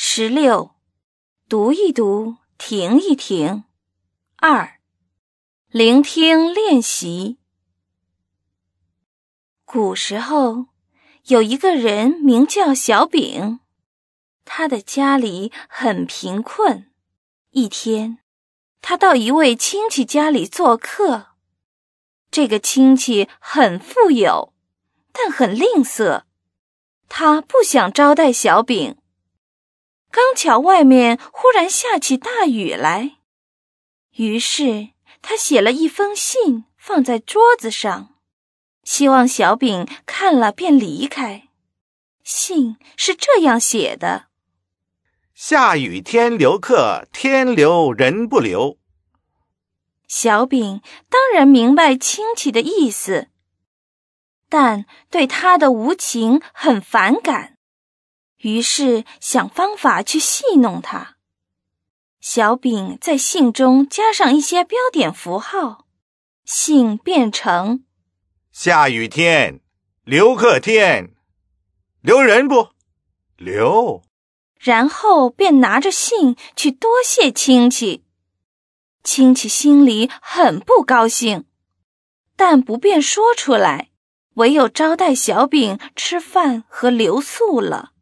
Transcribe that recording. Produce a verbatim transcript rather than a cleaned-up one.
十六，读一读，停一停。二，聆听练习。古时候，有一个人名叫小丙，他的家里很贫困。一天，他到一位亲戚家里做客。这个亲戚很富有，但很吝啬，他不想招待小丙。刚巧外面忽然下起大雨来，于是他写了一封信放在桌子上，希望小丙看了便离开。信是这样写的： 下雨天留客，天留人不留。 小丙当然明白亲戚的意思，但对他的无情很反感，于是想方法去戏弄他。小丙在信中加上一些标点符号，信变成下雨天，留客天，留人不？留。 然后便拿着信去多谢亲戚。亲戚心里很不高兴，但不便说出来，唯有招待小丙吃饭和留宿了。